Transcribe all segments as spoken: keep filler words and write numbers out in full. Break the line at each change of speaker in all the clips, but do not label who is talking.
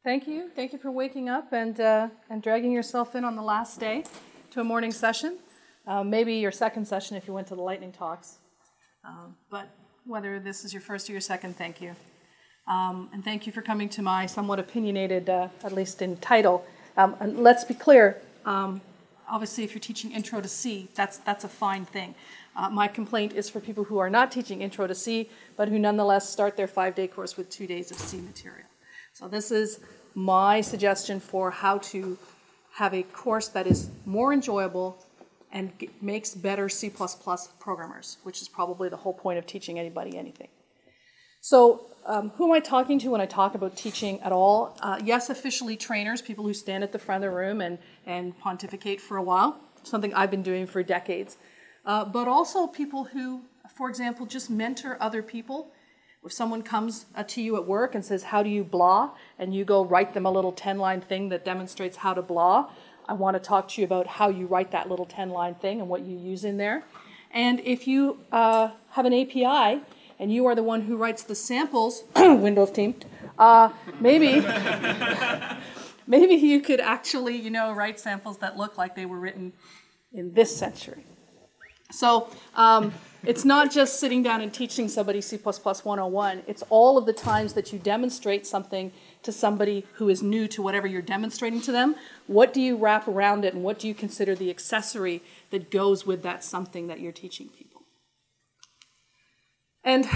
Thank you. Thank you for waking up and uh, and dragging yourself in on the last day to a morning session. Uh, maybe your second session if you went to the lightning talks. Um, but whether this is your first or your second, thank you. Um, and thank you for coming to my somewhat opinionated, uh, at least in title. Um, and let's be clear. Um, obviously, if you're teaching Intro to C, that's that's a fine thing. Uh, my complaint is for people who are not teaching Intro to C, but who nonetheless start their five-day course with two days of C material. So this is my suggestion for how to have a course that is more enjoyable and g- makes better C plus plus programmers, which is probably the whole point of teaching anybody anything. So um, who am I talking to when I talk about teaching at all? Uh, yes, officially trainers, people who stand at the front of the room and, and pontificate for a while, something I've been doing for decades. Uh, but also people who, for example, just mentor other people. If someone comes uh, to you at work and says, how do you blah? And you go write them a little ten-line thing that demonstrates how to blah. I want to talk to you about how you write that little ten-line thing and what you use in there. And if you uh, have an A P I and you are the one who writes the samples, Windows team, uh, maybe, maybe you could actually, you know, write samples that look like they were written in this century. So um, it's not just sitting down and teaching somebody C plus plus one oh one. It's all of the times that you demonstrate something to somebody who is new to whatever you're demonstrating to them. What do you wrap around it, and what do you consider the accessory that goes with that something that you're teaching people? And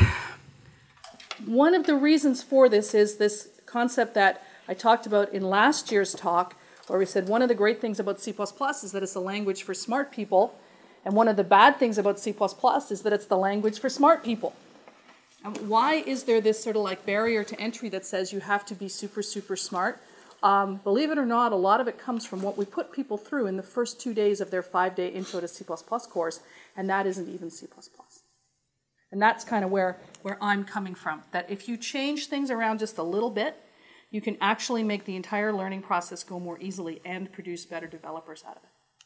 one of the reasons for this is this concept that I talked about in last year's talk, where we said one of the great things about C plus plus is that it's a language for smart people. And one of the bad things about C plus plus is that it's the language for smart people. And why is there this sort of like barrier to entry that says you have to be super, super smart? Um, believe it or not, a lot of it comes from what we put people through in the first two days of their five-day Intro to C plus plus course, and that isn't even C plus plus. And that's kind of where, where I'm coming from, that if you change things around just a little bit, you can actually make the entire learning process go more easily and produce better developers out of it.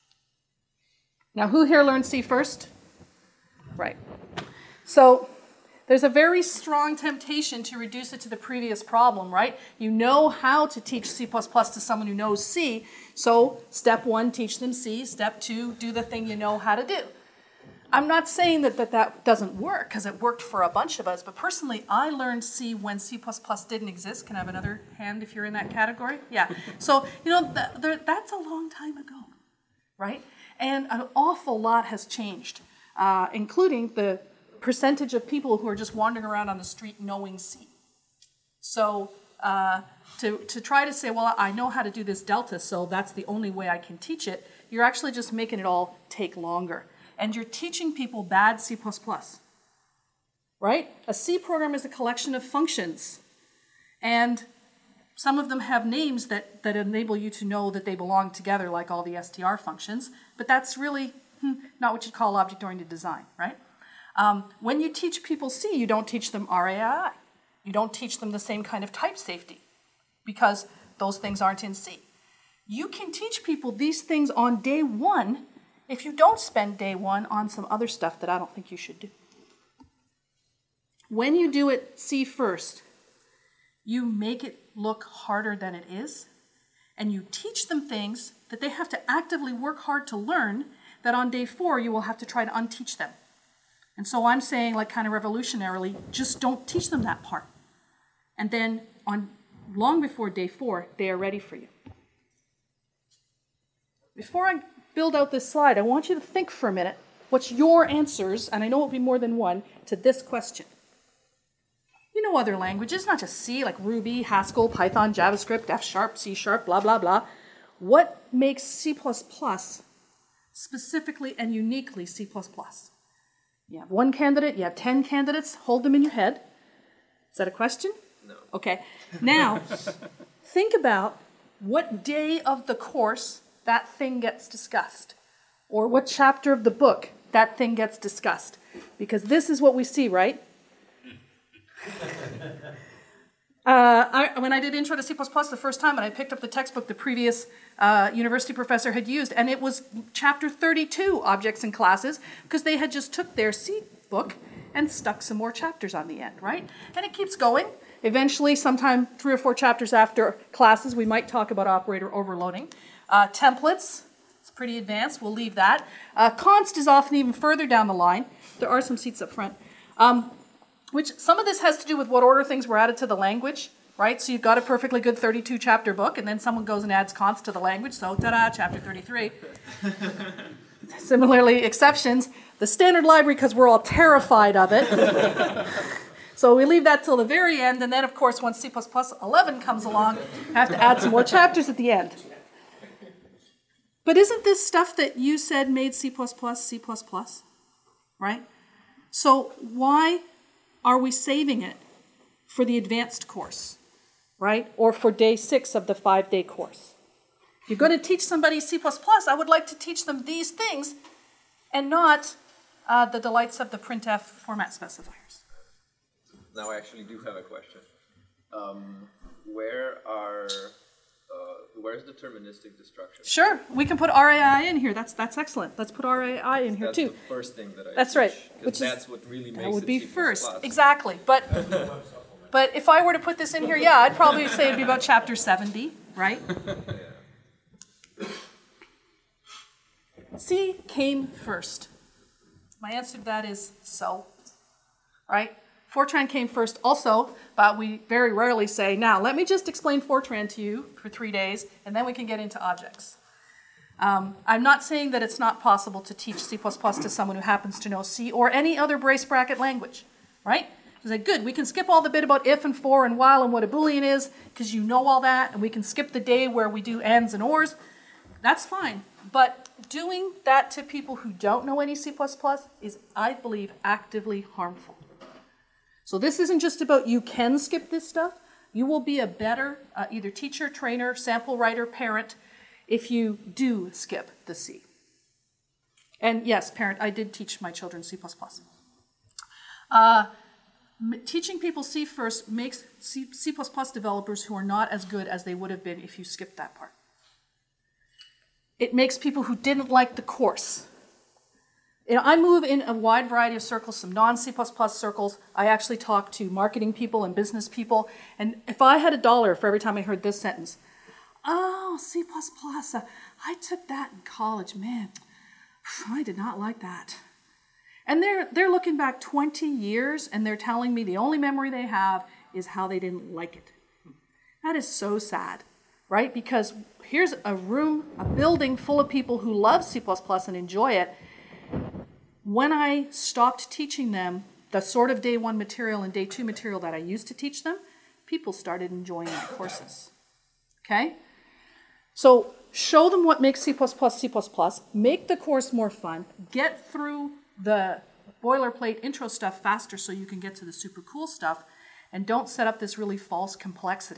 Now, who here learned C first? Right. So there's a very strong temptation to reduce it to the previous problem, right? You know how to teach C plus plus to someone who knows C, so step one, teach them C. Step two, do the thing you know how to do. I'm not saying that that, that doesn't work, because it worked for a bunch of us, but personally, I learned C when C plus plus didn't exist. Can I have another hand if you're in that category? Yeah. So, you know, th- th- that's a long time ago, right? And an awful lot has changed, uh, including the percentage of people who are just wandering around on the street knowing C. So uh, to, to try to say, well, I know how to do this delta, so that's the only way I can teach it, you're actually just making it all take longer. And you're teaching people bad C plus plus, right? A C program is a collection of functions. And some of them have names that, that enable you to know that they belong together, like all the S T R functions, but that's really hmm, not what you'd call object-oriented design, right? Um, when you teach people C, you don't teach them R A I. You don't teach them the same kind of type safety, because those things aren't in C. You can teach people these things on day one if you don't spend day one on some other stuff that I don't think you should do. When you do it C first, you make it look harder than it is, and you teach them things that they have to actively work hard to learn that on day four you will have to try to unteach them. And so I'm saying, like kind of revolutionarily, just don't teach them that part. And then on long before day four, they are ready for you. Before I build out this slide, I want you to think for a minute, what's your answers, and I know it will be more than one, to this question. You know other languages, not just C, like Ruby, Haskell, Python, JavaScript, F Sharp, C Sharp, blah, blah, blah. What makes C plus plus specifically and uniquely C plus plus? You have one candidate, you have ten candidates, hold them in your head. Is that a question?
No.
Okay. Now, think about what day of the course that thing gets discussed, or what chapter of the book that thing gets discussed. Because this is what we see, right? Uh, I, when I did Intro to C plus plus the first time, and I picked up the textbook the previous uh, university professor had used, and it was chapter thirty-two, Objects and Classes, because they had just took their C book and stuck some more chapters on the end, right? And it keeps going, Eventually, sometime three or four chapters after classes, we might talk about operator overloading. Uh, templates, it's pretty advanced, we'll leave that. Uh, const is often even further down the line. There are some seats up front. Um, which some of this has to do with what order things were added to the language, right? So you've got a perfectly good thirty-two chapter book, and then someone goes and adds const to the language, so ta-da, chapter thirty-three. Similarly, exceptions. The standard library, because we're all terrified of it. So we leave that till the very end, and then, of course, once C plus plus eleven comes along, have to add some more chapters at the end. But isn't this stuff that you said made C plus plus C plus plus, right? So why are we saving it for the advanced course, right? Or for day six of the five-day course? If you're going to teach somebody C plus plus, I would like to teach them these things and not uh, the delights of the printf format specifiers.
Now I actually do have a question. Um, where are, uh, where's deterministic destruction?
Sure, we can put R A I in here. That's that's excellent. Let's put R A I in here
that's
too.
That's the first thing that I
That's
teach,
right.
Because that's what really makes
That would
it
be
C plus
first.
plus.
Exactly. But but if I were to put this in here, yeah, I'd probably say it'd be about chapter seventy, right?
Yeah.
C came first. My answer to that is so, right? Fortran came first also, but we very rarely say, now let me just explain Fortran to you for three days, and then we can get into objects. Um, I'm not saying that it's not possible to teach C plus plus to someone who happens to know C or any other brace bracket language, right? I say, good, we can skip all the bit about if and for and while and what a Boolean is, because you know all that, and we can skip the day where we do ands and ors. That's fine. But doing that to people who don't know any C plus plus is, I believe, actively harmful. So this isn't just about you can skip this stuff. You will be a better uh, either teacher, trainer, sample writer, parent if you do skip the C. And yes, parent, I did teach my children C plus plus. Uh, teaching people C first makes C, C plus plus developers who are not as good as they would have been if you skipped that part. It makes people who didn't like the course. You know, I move in a wide variety of circles, some non-C plus plus circles. I actually talk to marketing people and business people. And if I had a dollar for every time I heard this sentence, oh, C plus plus, uh, I took that in college. Man, I did not like that. And they're, they're looking back twenty years, and they're telling me the only memory they have is how they didn't like it. That is so sad, right? Because here's a room, a building full of people who love C plus plus and enjoy it. When I stopped teaching them the sort of day one material and day two material that I used to teach them, people started enjoying my courses. Okay? So show them what makes C plus plus C plus plus, make the course more fun, get through the boilerplate intro stuff faster so you can get to the super cool stuff, and don't set up this really false complexity.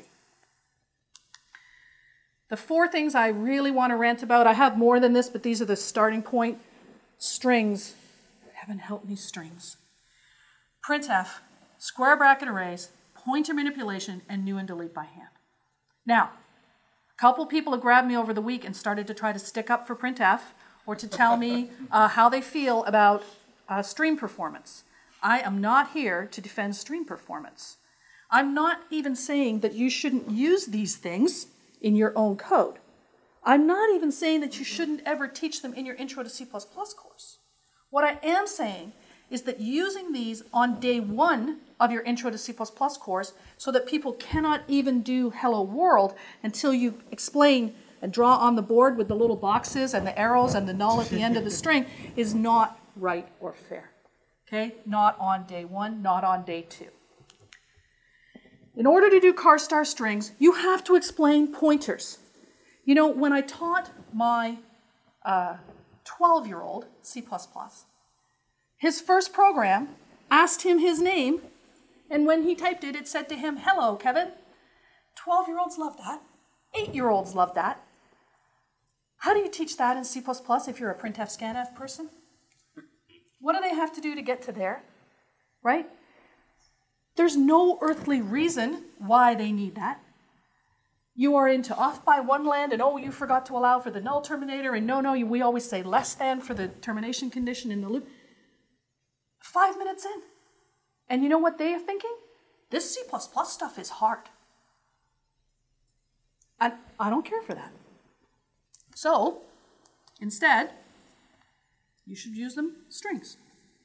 The four things I really want to rant about, I have more than this, but these are the starting point. Strings. Heaven help me, strings. Printf, square bracket arrays, pointer manipulation, and new and delete by hand. Now, a couple people have grabbed me over the week and started to try to stick up for printf or to tell me uh, how they feel about uh, stream performance. I am not here to defend stream performance. I'm not even saying that you shouldn't use these things in your own code. I'm not even saying that you shouldn't ever teach them in your Intro to C plus plus course. What I am saying is that using these on day one of your Intro to C plus plus course so that people cannot even do Hello World until you explain and draw on the board with the little boxes and the arrows and the null at the end of the string is not right or fair. Okay? Not on day one, not on day two. In order to do car star strings, you have to explain pointers. You know, when I taught my twelve-year-old uh, C plus plus, his first program asked him his name, and when he typed it, it said to him, hello, Kevin. twelve-year-olds love that. eight-year-olds love that. How do you teach that in C plus plus if you're a printf scanf person? What do they have to do to get to there, right? There's no earthly reason why they need that. You are into off by one land, and oh, you forgot to allow for the null terminator, and no, no, you, we always say less than for the termination condition in the loop. Five minutes in. And you know what they are thinking? This C plus plus stuff is hard. And I don't care for that. So, instead, you should use them strings.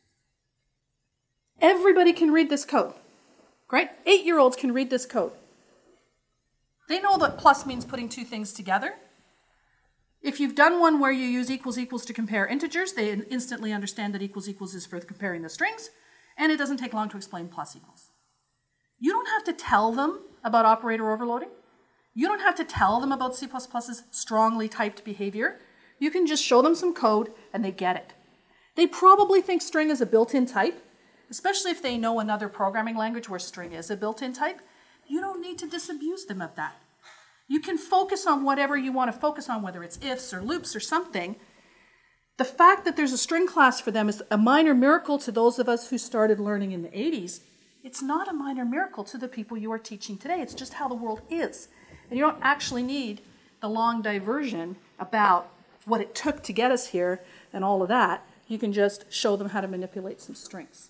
Everybody can read this code, right? Eight-year-olds can read this code. They know that plus means putting two things together. If you've done one where you use equals equals to compare integers, they instantly understand that equals equals is for comparing the strings, and it doesn't take long to explain plus equals. You don't have to tell them about operator overloading. You don't have to tell them about C plus plus's strongly typed behavior. You can just show them some code and they get it. They probably think string is a built-in type, especially if they know another programming language where string is a built-in type. You don't need to disabuse them of that. You can focus on whatever you want to focus on, whether it's ifs or loops or something. The fact that there's a string class for them is a minor miracle to those of us who started learning in the eighties. It's not a minor miracle to the people you are teaching today. It's just how the world is. And you don't actually need the long diversion about what it took to get us here and all of that. You can just show them how to manipulate some strings.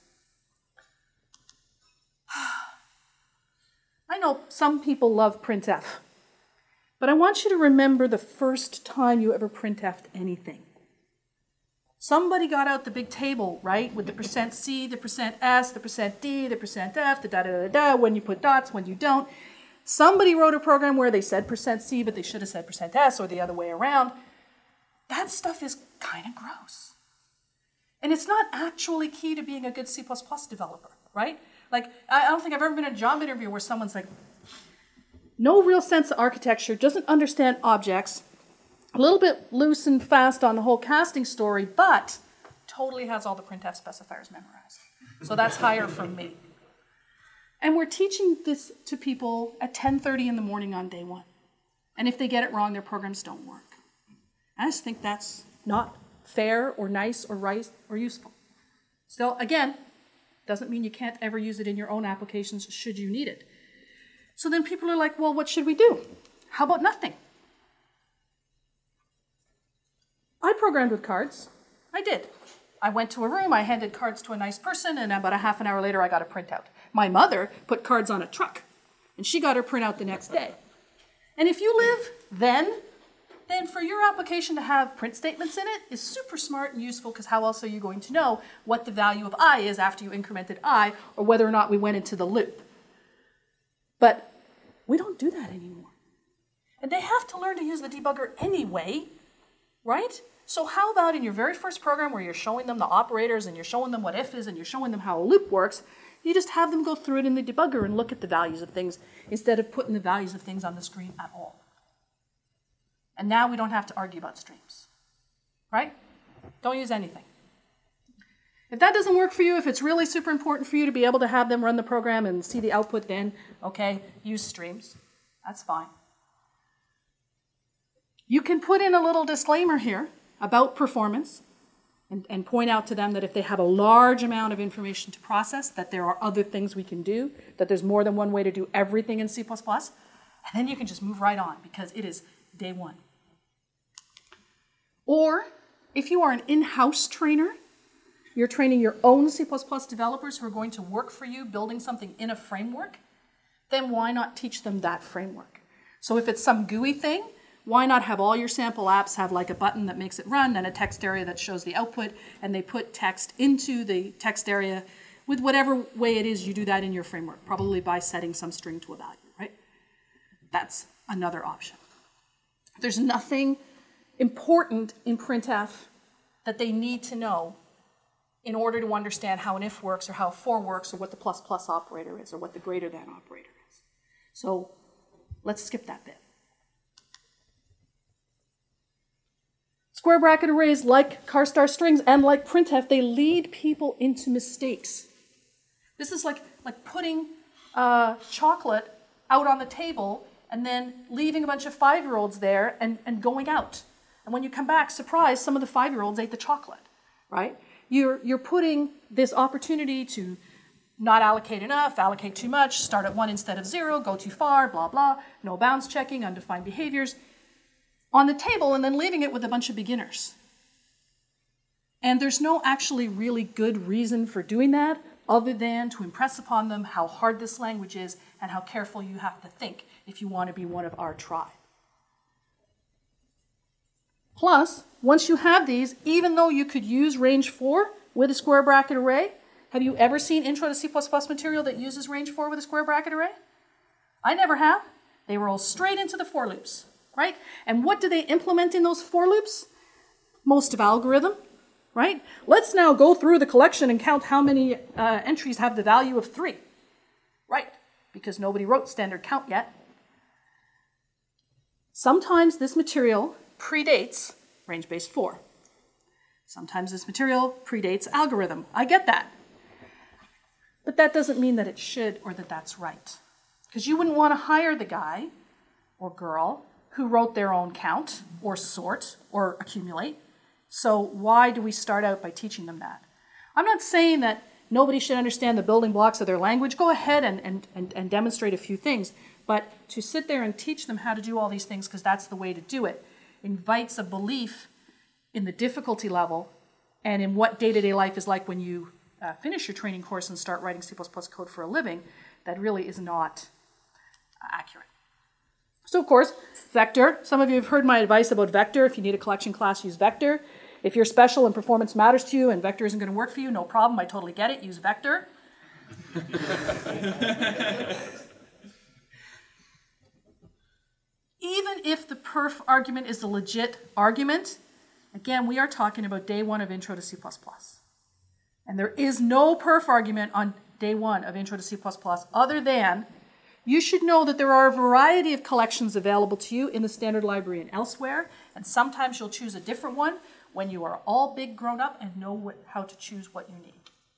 I know some people love printf, but I want you to remember the first time you ever printf'd anything. Somebody got out the big table, right, with the percent C, the percent S, the percent D, the percent F, the da-da-da-da, when you put dots, when you don't. Somebody wrote a program where they said percent C, but they should have said percent S, or the other way around. That stuff is kind of gross. And it's not actually key to being a good C plus plus developer, right? Like, I don't think I've ever been in a job interview where someone's like, no real sense of architecture, doesn't understand objects, a little bit loose and fast on the whole casting story, but totally has all the printf specifiers memorized. So that's higher from me. And we're teaching this to people at ten thirty in the morning on day one. And if they get it wrong, their programs don't work. I just think that's not fair or nice or right or useful. Still, again, doesn't mean you can't ever use it in your own applications should you need it. So then people are like, well, what should we do? How about nothing? I programmed with cards. I did. I went to a room, I handed cards to a nice person, and about a half an hour later, I got a printout. My mother put cards on a truck, and she got her printout the next day. And if you live then, then for your application to have print statements in it is super smart and useful, because how else are you going to know what the value of I is after you incremented I, or whether or not we went into the loop? But we don't do that anymore. And they have to learn to use the debugger anyway, right? So how about in your very first program where you're showing them the operators and you're showing them what if is and you're showing them how a loop works, you just have them go through it in the debugger and look at the values of things instead of putting the values of things on the screen at all. And now we don't have to argue about streams, right? Don't use anything. If that doesn't work for you, if it's really super important for you to be able to have them run the program and see the output then, okay, use streams. That's fine. You can put in a little disclaimer here about performance and, and point out to them that if they have a large amount of information to process, that there are other things we can do, that there's more than one way to do everything in C plus plus, and then you can just move right on because it is day one. Or if you are an in-house trainer, you're training your own C plus plus developers who are going to work for you building something in a framework, then why not teach them that framework? So if it's some G U I thing, why not have all your sample apps have like a button that makes it run and a text area that shows the output, and they put text into the text area with whatever way it is you do that in your framework, probably by setting some string to a value, right? That's another option. There's nothing important in printf that they need to know in order to understand how an if works or how a for works or what the plus plus operator is or what the greater than operator is. So let's skip that bit. Square bracket arrays, like char star strings and like printf, they lead people into mistakes. This is like, like putting uh, chocolate out on the table and then leaving a bunch of five-year-olds there and, and going out. And when you come back, surprise, some of the five-year-olds ate the chocolate, right? You're, you're putting this opportunity to not allocate enough, allocate too much, start at one instead of zero, go too far, blah, blah, no bounds checking, undefined behaviors, on the table and then leaving it with a bunch of beginners. And there's no actually really good reason for doing that, other than to impress upon them how hard this language is and how careful you have to think if you want to be one of our tribe. Plus, once you have these, even though you could use range four with a square bracket array, have you ever seen Intro to C plus plus material that uses range four with a square bracket array? I never have. They roll straight into the for loops, right? And what do they implement in those for loops? Most of algorithm, right? Let's now go through the collection and count how many uh, entries have the value of three, right? Because nobody wrote standard count yet. Sometimes this material predates range base four. Sometimes this material predates algorithm. I get that. But that doesn't mean that it should or that that's right. Because you wouldn't want to hire the guy or girl who wrote their own count or sort or accumulate. So why do we start out by teaching them that? I'm not saying that nobody should understand the building blocks of their language. Go ahead and, and, and, and demonstrate a few things. But to sit there and teach them how to do all these things, because that's the way to do it, invites a belief in the difficulty level and in what day-to-day life is like when you uh, finish your training course and start writing C plus plus code for a living. That really is not accurate. So of course, vector. Some of you have heard my advice about vector. If you need a collection class, use vector. If you're special and performance matters to you and vector isn't going to work for you, no problem. I totally get it. Use vector. Even if the perf argument is a legit argument, again, we are talking about day one of Intro to C plus plus. And there is no perf argument on day one of Intro to C plus plus other than you should know that there are a variety of collections available to you in the standard library and elsewhere, and sometimes you'll choose a different one when you are all big grown up and know what, how to choose what you need.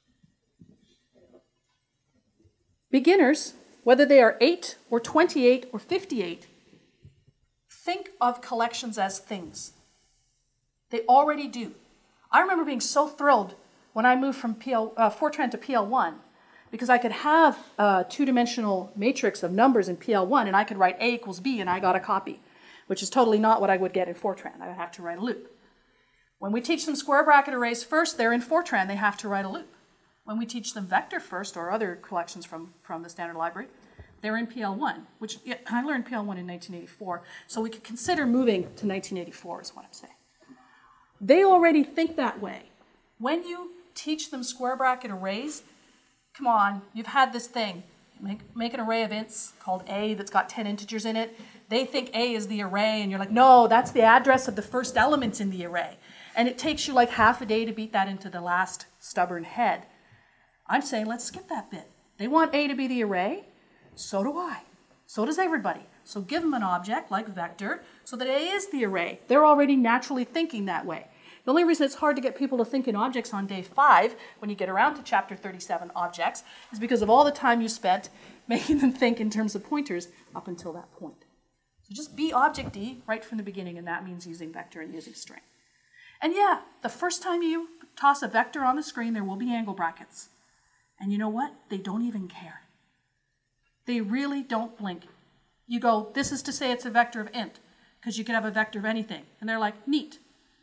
Beginners, whether they are eight or twenty-eight or fifty-eight, think of collections as things. They already do. I remember being so thrilled when I moved from P L, uh, Fortran to P L one because I could have a two-dimensional matrix of numbers in P L one and I could write A equals B and I got a copy, which is totally not what I would get in Fortran. I would have to write a loop. When we teach them square bracket arrays first, they're in Fortran. They have to write a loop. When we teach them vector first or other collections from, from the standard library, they're in P L one, which yeah, I learned P L one in nineteen eighty-four, so we could consider moving to nineteen eighty-four is what I'm saying. They already think that way. When you teach them square bracket arrays, come on, you've had this thing. Make, make an array of ints called A that's got ten integers in it. They think A is the array, and you're like, no, that's the address of the first element in the array. And it takes you like half a day to beat that into the last stubborn head. I'm saying let's skip that bit. They want A to be the array. So do I. So does everybody. So give them an object like vector so that A is the array. They're already naturally thinking that way. The only reason it's hard to get people to think in objects on day five, when you get around to chapter thirty-seven objects, is because of all the time you spent making them think in terms of pointers up until that point. So just be object-y right from the beginning, and that means using vector and using string. And yeah, the first time you toss a vector on the screen, there will be angle brackets. And you know what? They don't even care. They really don't blink. You go, this is to say it's a vector of int, because you can have a vector of anything. And they're like, neat.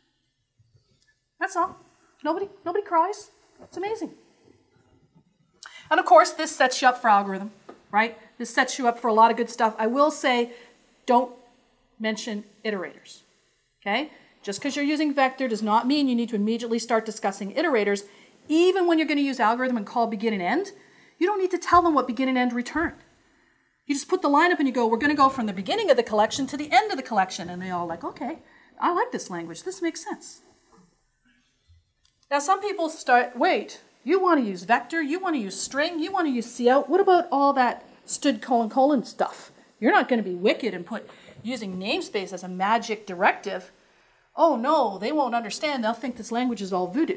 That's all. Nobody, nobody cries. It's amazing. And of course, this sets you up for algorithm, right? This sets you up for a lot of good stuff. I will say, don't mention iterators, okay? Just because you're using vector does not mean you need to immediately start discussing iterators. Even when you're going to use algorithm and call begin and end, you don't need to tell them what begin and end returned. You just put the line up and you go, we're going to go from the beginning of the collection to the end of the collection. And they all like, okay, I like this language. This makes sense. Now, some people start, wait, you want to use vector, you want to use string, you want to use cout. What about all that std colon colon stuff? You're not going to be wicked and put using namespace as a magic directive. Oh no, they won't understand. They'll think this language is all voodoo.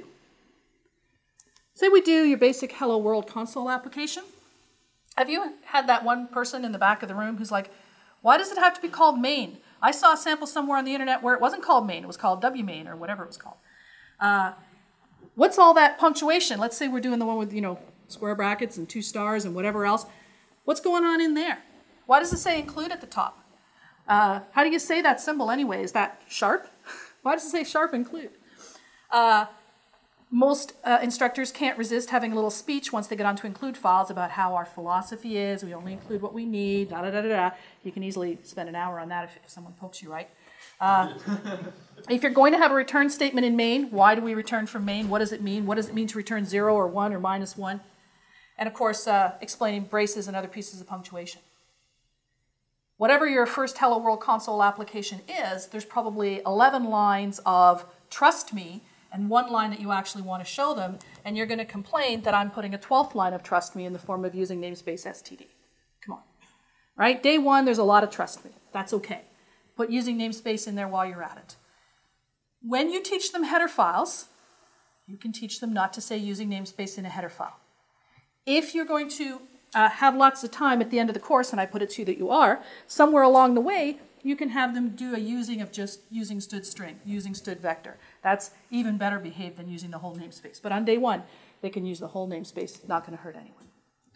Say we do your basic Hello World console application. Have you had that one person in the back of the room who's like, why does it have to be called main? I saw a sample somewhere on the internet where it wasn't called main, it was called wmain or whatever it was called. Uh, what's all that punctuation? Let's say we're doing the one with, you know, square brackets and two stars and whatever else. What's going on in there? Why does it say include at the top? Uh, how do you say that symbol anyway? Is that sharp? Why does it say sharp include? Uh, most uh, instructors can't resist having a little speech once they get onto include files about how our philosophy is. We only include what we need, da da da da da. You can easily spend an hour on that if, if someone pokes you, right? Uh, if you're going to have a return statement in main, why do we return from main? What does it mean? What does it mean to return zero or one or minus one? And of course, uh, explaining braces and other pieces of punctuation. Whatever your first Hello World console application is, there's probably eleven lines of trust me and one line that you actually want to show them, and you're going to complain that I'm putting a twelfth line of trust me in the form of using namespace S T D. Come on. Right? Day one, there's a lot of trust me. That's okay. Put using namespace in there while you're at it. When you teach them header files, you can teach them not to say using namespace in a header file. If you're going to uh, have lots of time at the end of the course, and I put it to you that you are, somewhere along the way, you can have them do a using of just using stood string, using stood vector. That's even better behaved than using the whole namespace. But on day one, they can use the whole namespace. Not going to hurt anyone.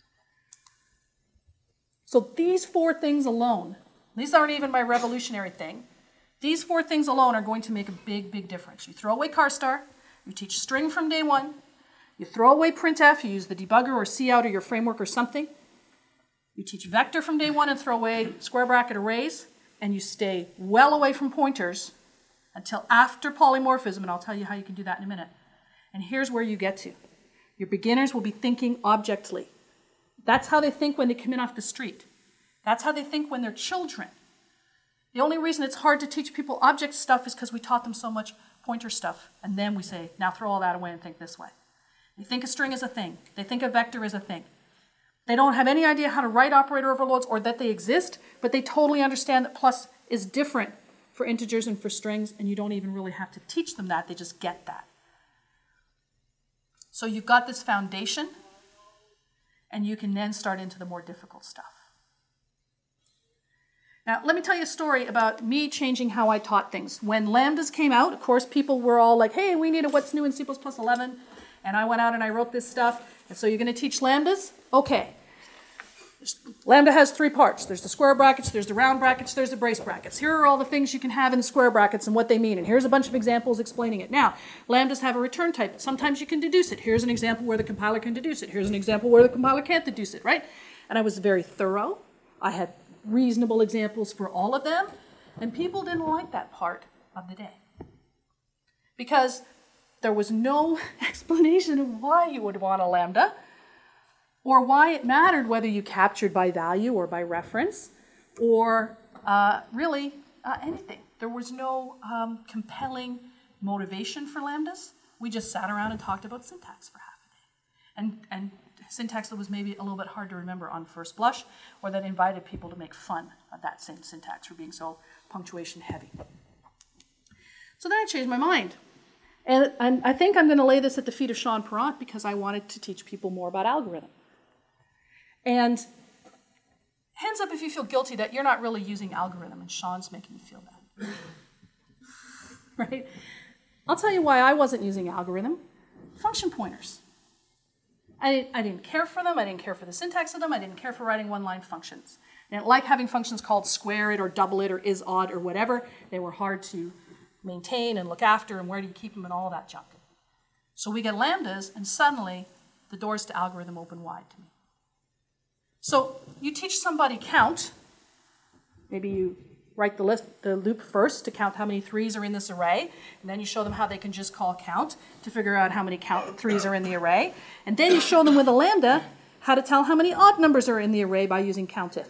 So these four things alone, these aren't even my revolutionary thing. These four things alone are going to make a big, big difference. You throw away carstar, you teach string from day one, you throw away printf, you use the debugger or cout or your framework or something. You teach vector from day one and throw away square bracket arrays, and you stay well away from pointers until after polymorphism, and I'll tell you how you can do that in a minute. And here's where you get to. Your beginners will be thinking objectly. That's how they think when they come in off the street. That's how they think when they're children. The only reason it's hard to teach people object stuff is because we taught them so much pointer stuff, and then we say, now throw all that away and think this way. They think a string is a thing. They think a vector is a thing. They don't have any idea how to write operator overloads or that they exist, but they totally understand that plus is different for integers and for strings, and you don't even really have to teach them that. They just get that. So you've got this foundation, and you can then start into the more difficult stuff. Now, let me tell you a story about me changing how I taught things. When lambdas came out, of course, people were all like, hey, we need a what's new in C plus plus eleven. And I went out and I wrote this stuff. And so you're going to teach lambdas? Okay. Lambda has three parts. There's the square brackets, there's the round brackets, there's the brace brackets. Here are all the things you can have in the square brackets and what they mean. And here's a bunch of examples explaining it. Now, lambdas have a return type. Sometimes you can deduce it. Here's an example where the compiler can deduce it. Here's an example where the compiler can't deduce it, right? And I was very thorough. I had reasonable examples for all of them. And people didn't like that part of the day. Because there was no explanation of why you would want a lambda, or why it mattered whether you captured by value or by reference, or uh, really uh, anything. There was no um, compelling motivation for lambdas. We just sat around and talked about syntax for half a day. And, and syntax that was maybe a little bit hard to remember on first blush, or that invited people to make fun of that same syntax for being so punctuation heavy. So then I changed my mind. And, and I think I'm going to lay this at the feet of Sean Parent because I wanted to teach people more about algorithm. And hands up if you feel guilty that you're not really using algorithm and Sean's making you feel bad. Right? I'll tell you why I wasn't using algorithm. Function pointers. I didn't, I didn't care for them. I didn't care for the syntax of them. I didn't care for writing one-line functions. I didn't like having functions called square it or double it or is odd or whatever. They were hard to maintain and look after, and where do you keep them and all that junk. So we get lambdas, and suddenly the doors to algorithm open wide to me. So you teach somebody count. Maybe you write the, list, the loop first to count how many threes are in this array, and then you show them how they can just call count to figure out how many count threes are in the array. And then you show them with a lambda how to tell how many odd numbers are in the array by using countif.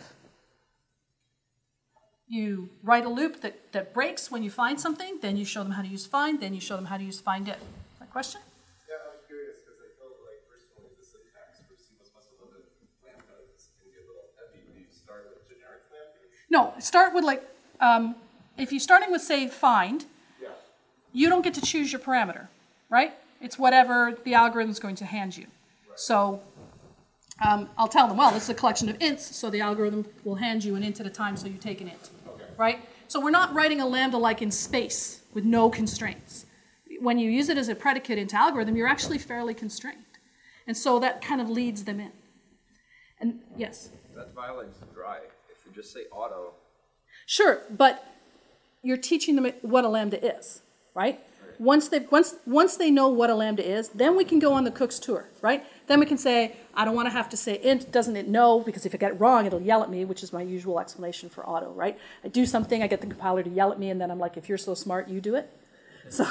You write a loop that, that breaks when you find something, then you show them how to use find, then you show them how to use findif. Is that question?
Yeah, I'm curious because I feel like personally the syntax for C plus plus eleven lambdas can get a little heavy. Do you start with generic lambdas?
No, start with like, um, if you're starting with say find, yeah. You don't get to choose your parameter, right? It's whatever the algorithm is going to hand you. Right. So um, I'll tell them, well, this is a collection of ints, so the algorithm will hand you an int at a time, so you take an int. Right? So we're not writing a lambda like in space with no constraints. When you use it as a predicate into algorithm, you're actually fairly constrained. And so that kind of leads them in. And yes?
That violates dry. If you just say auto.
Sure, but you're teaching them what a lambda is, right?
Right.
once they once once they know what a lambda is, then we can go on the Cook's tour, right? Then we can say, I don't want to have to say int, doesn't it know, because if I get it wrong, it'll yell at me, which is my usual explanation for auto, right? I do something, I get the compiler to yell at me, and then I'm like, if you're so smart, you do it. So,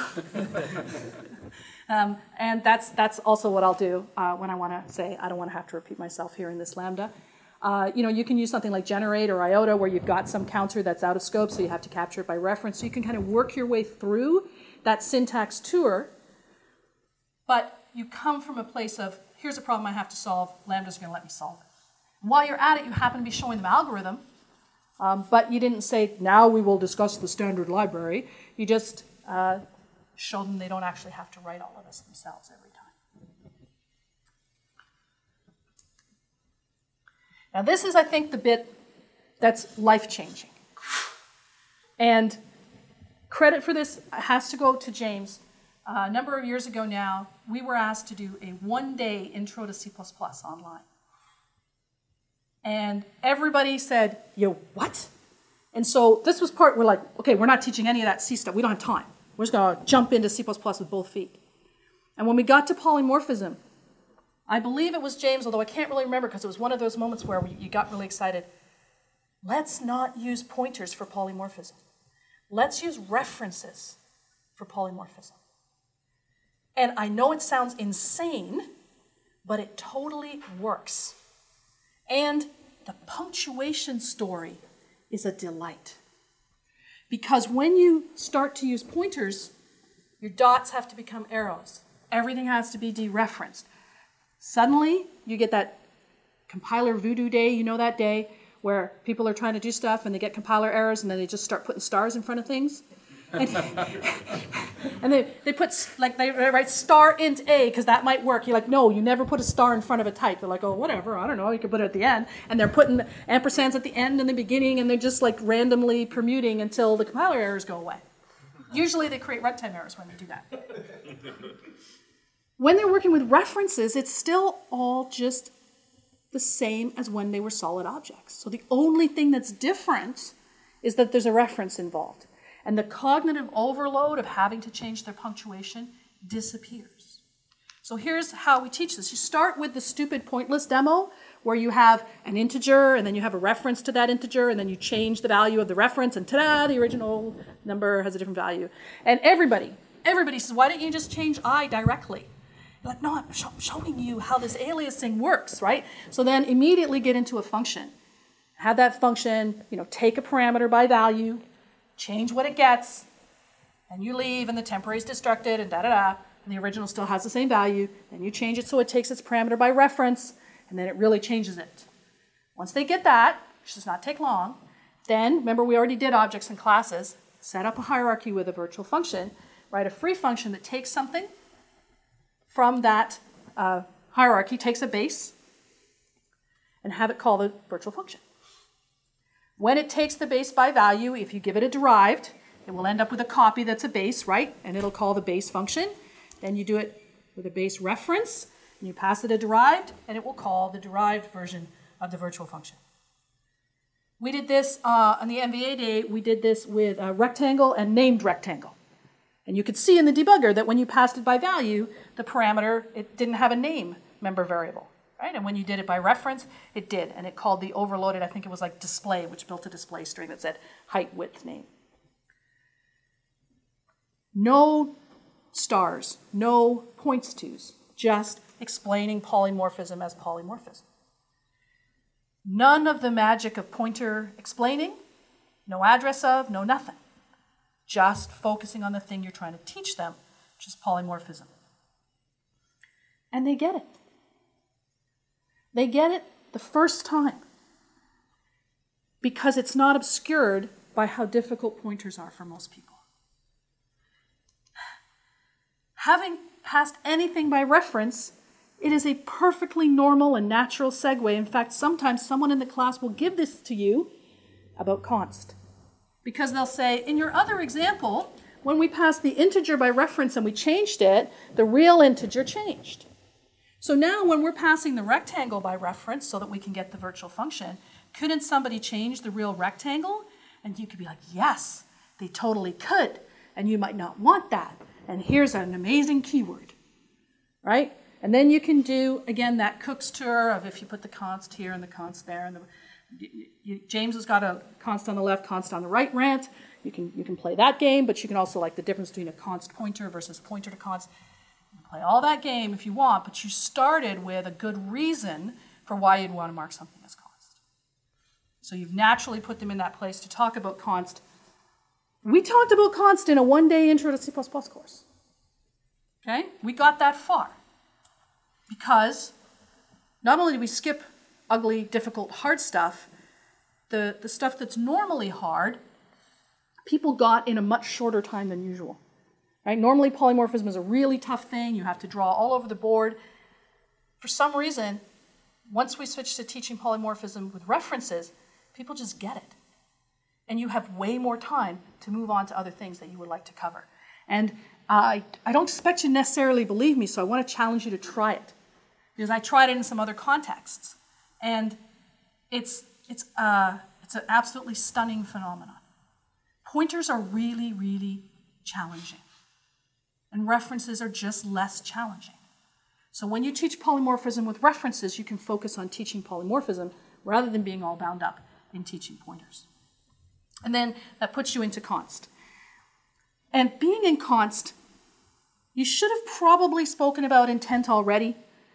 um, and that's that's also what I'll do uh, when I want to say, I don't want to have to repeat myself here in this lambda. Uh, you know, you can use something like generate or iota where you've got some counter that's out of scope, so you have to capture it by reference. So you can kind of work your way through that syntax tour, but you come from a place of, here's a problem I have to solve, Lambda's going to let me solve it. And while you're at it, you happen to be showing them algorithm, um, but you didn't say, now we will discuss the standard library. You just uh, show them they don't actually have to write all of this themselves every time. Now this is, I think, the bit that's life-changing. And credit for this has to go to James. Uh, a number of years ago now, we were asked to do a one-day intro to C plus plus online. And everybody said, yo, what? And so this was part, we're like, okay, we're not teaching any of that C stuff. We don't have time. We're just going to jump into C plus plus with both feet. And when we got to polymorphism, I believe it was James, although I can't really remember because it was one of those moments where we, you got really excited. Let's not use pointers for polymorphism. Let's use references for polymorphism. And I know it sounds insane, but it totally works. And the punctuation story is a delight. Because when you start to use pointers, your dots have to become arrows. Everything has to be dereferenced. Suddenly, you get that compiler voodoo day, you know that day, where people are trying to do stuff and they get compiler errors and then they just start putting stars in front of things. And, and they, they put, like, they write star int A because that might work. You're like, no, you never put a star in front of a type. They're like, oh, whatever, I don't know, you can put it at the end. And they're putting ampersands at the end and the beginning, and they're just like randomly permuting until the compiler errors go away. Usually they create runtime errors when they do that. When they're working with references, it's still all just the same as when they were solid objects. So the only thing that's different is that there's a reference involved. And the cognitive overload of having to change their punctuation disappears. So here's how we teach this. You start with the stupid pointless demo where you have an integer and then you have a reference to that integer and then you change the value of the reference and ta-da, the original number has a different value. And everybody, everybody says, why don't you just change I directly? You're like, no, I'm sh- showing you how this aliasing works, right? So then immediately get into a function. Have that function, you know, take a parameter by value, change what it gets, and you leave, and the temporary is destructed, and da-da-da, and the original still has the same value, and you change it so it takes its parameter by reference, and then it really changes it. Once they get that, which does not take long, then, remember we already did objects and classes, set up a hierarchy with a virtual function, write a free function that takes something from that uh, hierarchy, takes a base, and have it call the virtual function. When it takes the base by value, if you give it a derived, it will end up with a copy that's a base, right? And it'll call the base function. Then you do it with a base reference, and you pass it a derived, and it will call the derived version of the virtual function. We did this uh, on the M V A day, we did this with a rectangle and named rectangle. And you could see in the debugger that when you passed it by value, the parameter, it didn't have a name member variable. Right? And when you did it by reference, it did. And it called the overloaded, I think it was like display, which built a display string that said height, width, name. No stars, no points tos, just explaining polymorphism as polymorphism. None of the magic of pointer explaining, no address of, no nothing. Just focusing on the thing you're trying to teach them, which is polymorphism. And they get it. They get it the first time because it's not obscured by how difficult pointers are for most people. Having passed anything by reference, it is a perfectly normal and natural segue. In fact, sometimes someone in the class will give this to you about const. Because they'll say, in your other example, when we passed the integer by reference and we changed it, the real integer changed. So now when we're passing the rectangle by reference so that we can get the virtual function, couldn't somebody change the real rectangle? And you could be like, yes, they totally could. And you might not want that. and here's an amazing keyword, right? And then you can do, again, that Cook's tour of if you put the const here and the const there. And the, you, James has got a const on the left, const on the right rant. You can, you can play that game, but you can also like the difference between a const pointer versus pointer to const. You can play all that game if you want, but you started with a good reason for why you'd want to mark something as const. So you've naturally put them in that place to talk about const. We talked about const in a one-day intro to C plus plus course. Okay? We got that far. Because not only did we skip ugly, difficult, hard stuff, the, the stuff that's normally hard, people got in a much shorter time than usual. Right? Normally polymorphism is a really tough thing. You have to draw all over the board. For some reason, once we switch to teaching polymorphism with references, people just get it. And you have way more time to move on to other things that you would like to cover. And uh, I, I don't expect you to necessarily believe me, so I want to challenge you to try it. Because I tried it in some other contexts. And it's, it's, uh, it's an absolutely stunning phenomenon. Pointers are really, really challenging. And references are just less challenging. So when you teach polymorphism with references, you can focus on teaching polymorphism rather than being all bound up in teaching pointers. And then that puts you into const. And being in const, you should have probably spoken about intent already.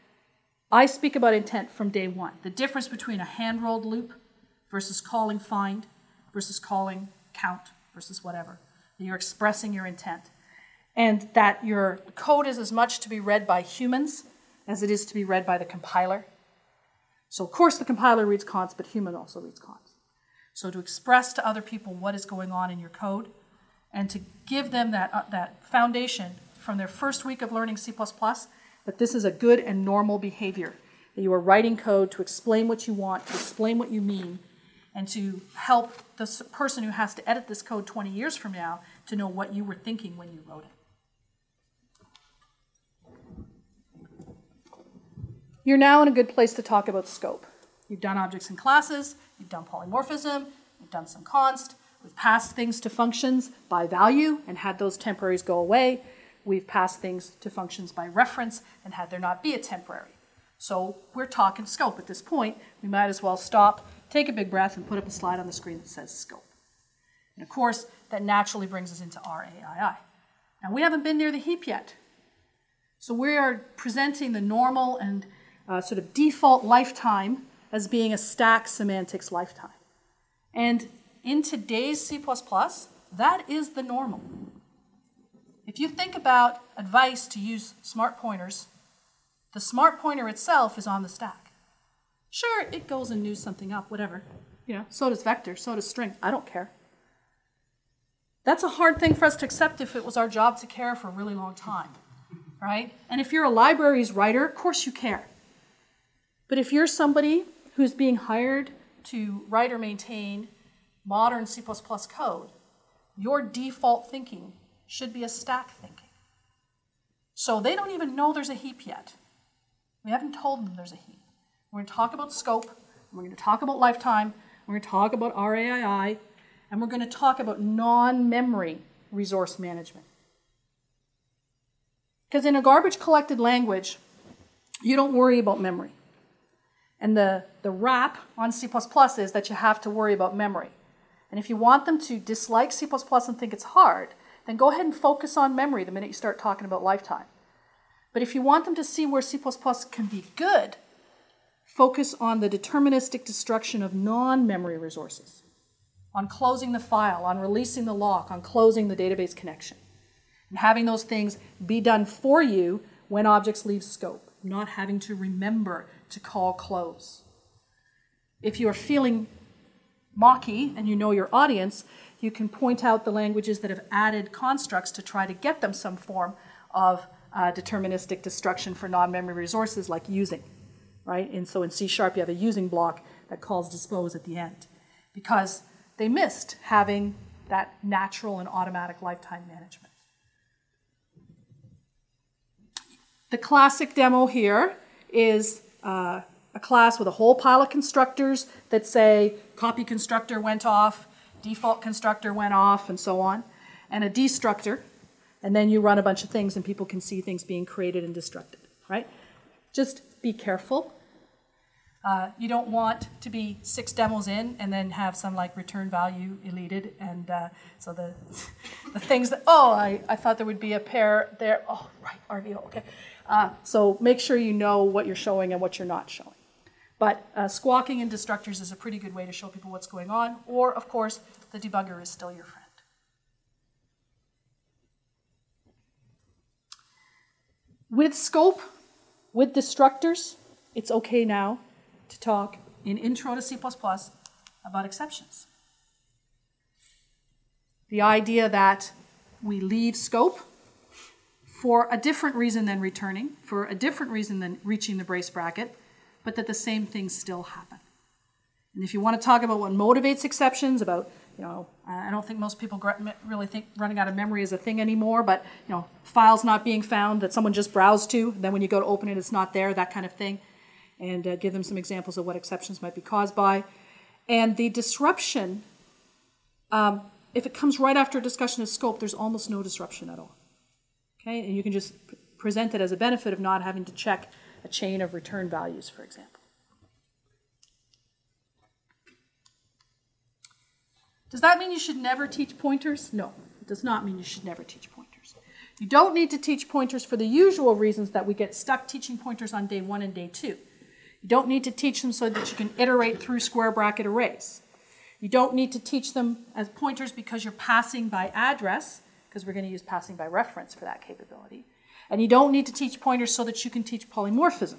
I speak about intent from day one. The difference between a hand-rolled loop versus calling find versus calling count versus whatever. You're expressing your intent. And that your code is as much to be read by humans as it is to be read by the compiler. So of course the compiler reads const, but human also reads const. So to express to other people what is going on in your code and to give them that, uh, that foundation from their first week of learning C plus plus, that this is a good and normal behavior, that you are writing code to explain what you want, to explain what you mean, and to help the person who has to edit this code twenty years from now to know what you were thinking when you wrote it. You're now in a good place to talk about scope. You've done objects and classes, you've done polymorphism, you've done some const, we've passed things to functions by value and had those temporaries go away. We've passed things to functions by reference and had there not be a temporary. So we're talking scope at this point. We might as well stop, take a big breath, and put up a slide on the screen that says scope. And of course, that naturally brings us into R A I I. Now we haven't been near the heap yet. So we are presenting the normal and uh, sort of default lifetime as being a stack semantics lifetime. And in today's C plus plus, that is the normal. If you think about advice to use smart pointers, the smart pointer itself is on the stack. Sure, it goes and news something up, whatever. You know, so does vector, so does string. I don't care. That's a hard thing for us to accept if it was our job to care for a really long time, right? And if you're a libraries writer, of course you care. But if you're somebody who's being hired to write or maintain modern C plus plus code, your default thinking should be a stack thinking. So they don't even know there's a heap yet. We haven't told them there's a heap. We're going to talk about scope, we're going to talk about lifetime, we're going to talk about R A I I, and we're going to talk about non-memory resource management. Because in a garbage collected language, you don't worry about memory. And the, the rap on C plus plus is that you have to worry about memory. And if you want them to dislike C plus plus and think it's hard, then go ahead and focus on memory the minute you start talking about lifetime. But if you want them to see where C plus plus can be good, focus on the deterministic destruction of non-memory resources, on closing the file, on releasing the lock, on closing the database connection, and having those things be done for you when objects leave scope, not having to remember to call close. If you are feeling mocky and you know your audience, you can point out the languages that have added constructs to try to get them some form of uh, deterministic destruction for non-memory resources, like using, right? And so in C sharp, you have a using block that calls dispose at the end, because they missed having that natural and automatic lifetime management. The classic demo here is uh, a class with a whole pile of constructors that say copy constructor went off, default constructor went off, and so on, and a destructor And then you run a bunch of things and people can see things being created and destructed, right? Just be careful. Uh, you don't want to be six demos in and then have some like return value deleted. And uh, so the the things that, oh, I, I thought there would be a pair there. Oh, right, R V O, okay. Uh, so make sure you know what you're showing and what you're not showing. But uh, squawking in destructors is a pretty good way to show people what's going on. Or, of course, the debugger is still your friend. With scope, with destructors, it's okay now to talk in Intro to C plus plus about exceptions. The idea that we leave scope for a different reason than returning, for a different reason than reaching the brace bracket, but that the same things still happen. And if you want to talk about what motivates exceptions, about, you know, I don't think most people really think running out of memory is a thing anymore, but, you know, files not being found that someone just browsed to, then when you go to open it, it's not there, that kind of thing. And uh, give them some examples of what exceptions might be caused by. And the disruption, um, if it comes right after a discussion of scope, there's almost no disruption at all. Okay, and you can just p- present it as a benefit of not having to check a chain of return values, for example. Does that mean you should never teach pointers? No, it does not mean you should never teach pointers. You don't need to teach pointers for the usual reasons that we get stuck teaching pointers on day one and day two. You don't need to teach them so that you can iterate through square bracket arrays. You don't need to teach them as pointers because you're passing by address, because we're going to use passing by reference for that capability. And you don't need to teach pointers so that you can teach polymorphism.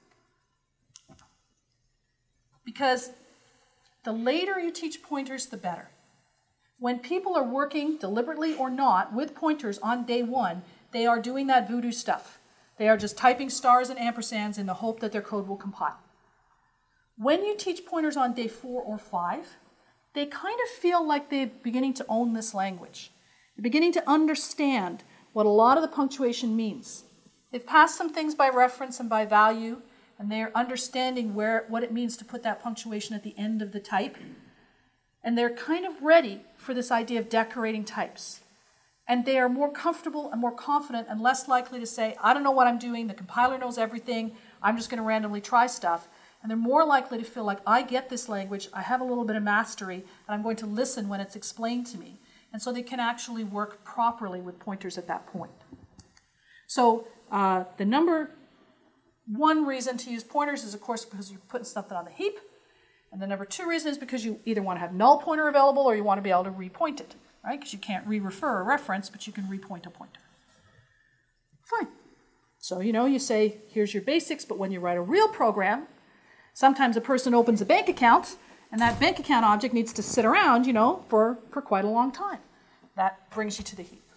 Because the later you teach pointers, the better. When people are working, deliberately or not, with pointers on day one, they are doing that voodoo stuff. They are just typing stars and ampersands in the hope that their code will compile. When you teach pointers on day four or five, they kind of feel like they're beginning to own this language. They're beginning to understand what a lot of the punctuation means. They've passed some things by reference and by value, and they're understanding where, what it means to put that punctuation at the end of the type. And they're kind of ready for this idea of decorating types. And they are more comfortable and more confident and less likely to say, I don't know what I'm doing, the compiler knows everything, I'm just going to randomly try stuff. And they're more likely to feel like, I get this language, I have a little bit of mastery, and I'm going to listen when it's explained to me. And so they can actually work properly with pointers at that point. So uh, the number one reason to use pointers is, of course, because you're putting something on the heap. And the number two reason is because you either want to have null pointer available or you want to be able to repoint it, right? Because you can't re-refer a reference, but you can repoint a pointer. Fine. So, you know, you say, here's your basics, but when you write a real program, sometimes a person opens a bank account, and that bank account object needs to sit around, you know, for, for quite a long time. That brings you to the heap.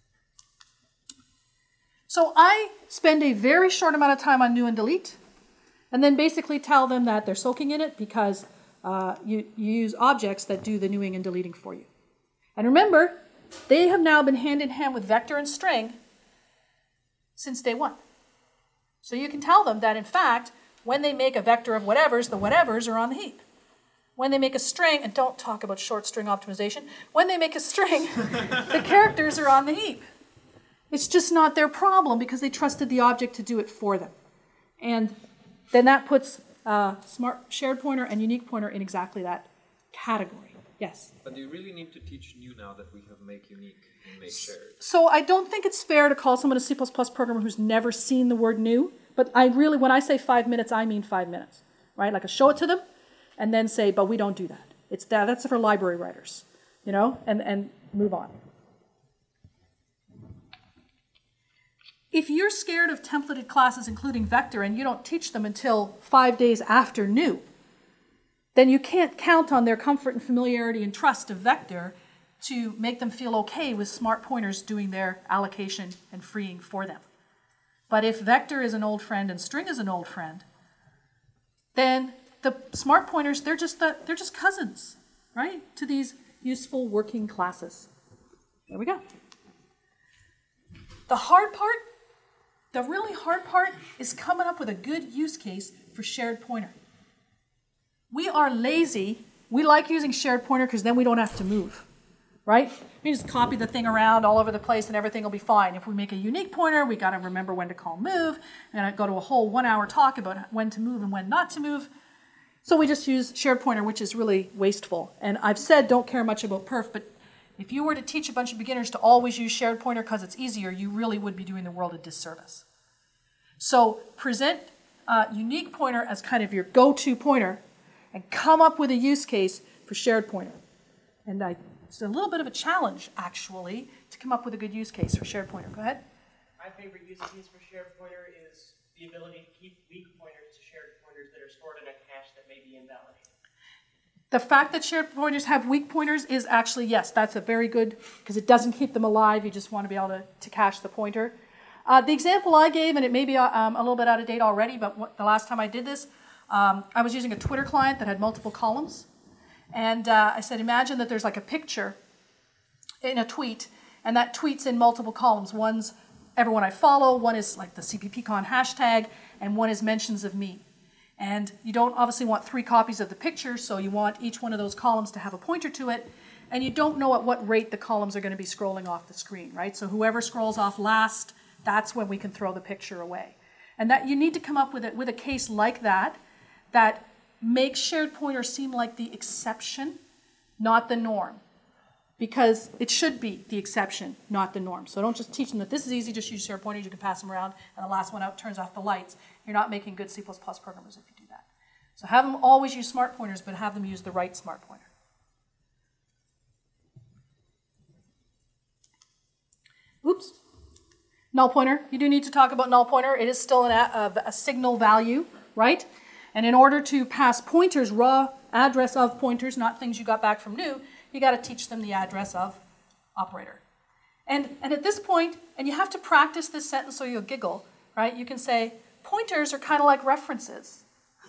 So I spend a very short amount of time on new and delete, and then basically tell them that they're soaking in it because uh, you, you use objects that do the newing and deleting for you. And remember, they have now been hand in hand with vector and string since day one. So you can tell them that, in fact, when they make a vector of whatevers, the whatevers are on the heap. When they make a string, and don't talk about short string optimization, when they make a string, the characters are on the heap. It's just not their problem because they trusted the object to do it for them. And then that puts uh, smart shared pointer and unique pointer in exactly that category. Yes?
But do you really need to teach new now that we have make unique and make shared?
So I don't think it's fair to call someone a C plus plus programmer who's never seen the word new. But I really, when I say five minutes, I mean five minutes, right? Like I show it to them and then say, but we don't do that. It's that, that's for library writers, you know, and, and move on. If you're scared of templated classes, including vector, and you don't teach them until five days after new, then you can't count on their comfort and familiarity and trust of vector to make them feel okay with smart pointers doing their allocation and freeing for them. But if vector is an old friend and string is an old friend, then the smart pointers, they're just, the, they're just cousins, right, to these useful working classes. There we go. The hard part, the really hard part is coming up with a good use case for shared pointer. We are lazy. We like using shared pointer because then we don't have to move. right? We just copy the thing around all over the place and everything will be fine. If we make a unique pointer, we got to remember when to call move, and go to a whole one-hour talk about when to move and when not to move. So we just use shared pointer, which is really wasteful. And I've said don't care much about perf, but if you were to teach a bunch of beginners to always use shared pointer because it's easier, you really would be doing the world a disservice. So present uh, unique pointer as kind of your go-to pointer and come up with a use case for shared pointer. And I, it's a little bit of a challenge, actually, to come up with a good use case for shared pointer. Go ahead.
My favorite use case for shared pointer is the ability to keep weak pointers to shared pointers that are stored in a cache that may be invalidated.
The fact that shared pointers have weak pointers is actually, yes, that's a very good, because it doesn't keep them alive. You just want to be able to, to cache the pointer. Uh, the example I gave, and it may be um, a little bit out of date already, but what, the last time I did this, um, I was using a Twitter client that had multiple columns. And uh, I said, imagine that there's like a picture in a tweet, and that tweet's in multiple columns. One's everyone I follow, one is like the C P P Con hashtag, and one is mentions of me. And you don't obviously want three copies of the picture, so you want each one of those columns to have a pointer to it, and you don't know at what rate the columns are going to be scrolling off the screen, right? So whoever scrolls off last, that's when we can throw the picture away. And that you need to come up with it with a case like that, that makes shared pointer seem like the exception, not the norm. Because it should be the exception, not the norm. So don't just teach them that this is easy, just use shared pointers, you can pass them around, and the last one out turns off the lights. You're not making good C plus plus programmers if you do that. So have them always use smart pointers, but have them use the right smart pointer. Oops. Null pointer. You do need to talk about null pointer. It is still an a, a signal value, right? And in order to pass pointers, raw address of pointers, not things you got back from new, you got to teach them the address of operator. And, and at this point, and you have to practice this sentence so you'll giggle, right? You can say, pointers are kind of like references.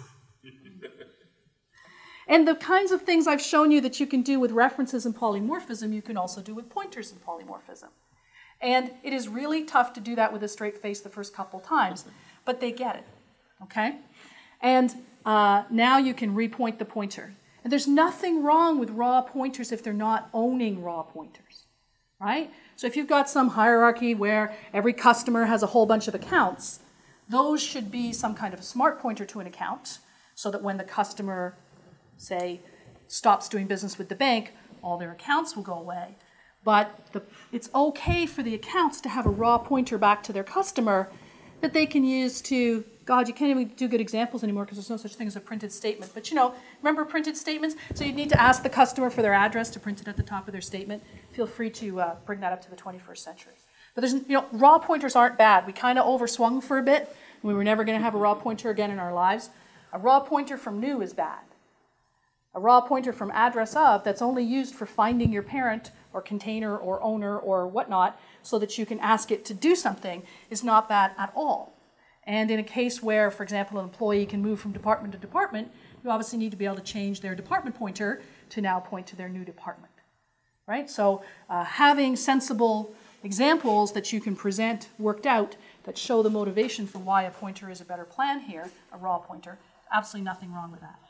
And the kinds of things I've shown you that you can do with references and polymorphism, you can also do with pointers and polymorphism. And it is really tough to do that with a straight face the first couple times, but they get it, okay? And uh, now you can repoint the pointer. And there's nothing wrong with raw pointers if they're not owning raw pointers, right? So if you've got some hierarchy where every customer has a whole bunch of accounts, those should be some kind of a smart pointer to an account so that when the customer, say, stops doing business with the bank, all their accounts will go away. But the, it's okay for the accounts to have a raw pointer back to their customer that they can use to, God, you can't even do good examples anymore because there's no such thing as a printed statement. But you know, remember printed statements? So you need to ask the customer for their address to print it at the top of their statement. Feel free to uh, bring that up to the twenty-first century. But there's, you know, raw pointers aren't bad. We kind of overswung for a bit. We were never going to have a raw pointer again in our lives. A raw pointer from new is bad. A raw pointer from address of that's only used for finding your parent or container or owner or whatnot so that you can ask it to do something is not bad at all. And in a case where, for example, an employee can move from department to department, you obviously need to be able to change their department pointer to now point to their new department, right? So uh, having sensible examples that you can present worked out that show the motivation for why a pointer is a better plan here, a raw pointer, absolutely nothing wrong with that.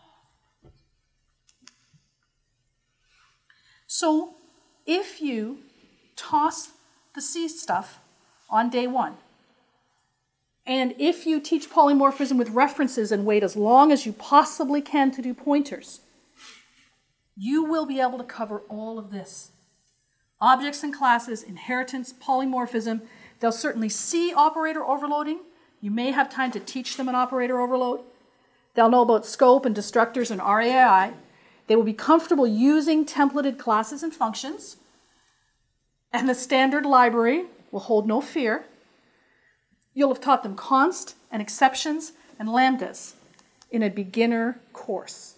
So if you toss the C stuff on day one, and if you teach polymorphism with references and wait as long as you possibly can to do pointers, you will be able to cover all of this. Objects and classes, inheritance, polymorphism. They'll certainly see operator overloading. You may have time to teach them an operator overload. They'll know about scope and destructors and R A I. They will be comfortable using templated classes and functions. And the standard library will hold no fear. You'll have taught them const and exceptions and lambdas in a beginner course.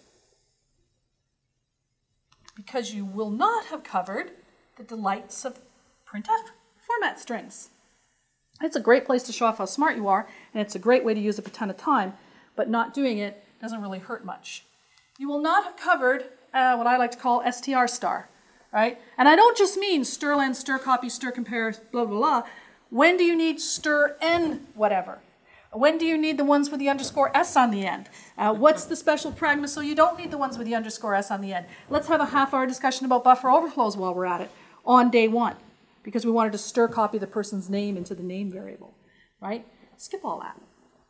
Because you will not have covered the delights of printf format strings. It's a great place to show off how smart you are, and it's a great way to use up a ton of time, but not doing it doesn't really hurt much. You will not have covered uh, what I like to call S T R star, right? And I don't just mean stir len, stir copy, stir compare, blah, blah, blah. When do you need stir n whatever? When do you need the ones with the underscore s on the end? Uh, what's the special pragma so you don't need the ones with the underscore s on the end? Let's have a half hour discussion about buffer overflows while we're at it. on day one because we wanted to stir copy the person's name into the name variable, right? Skip all that.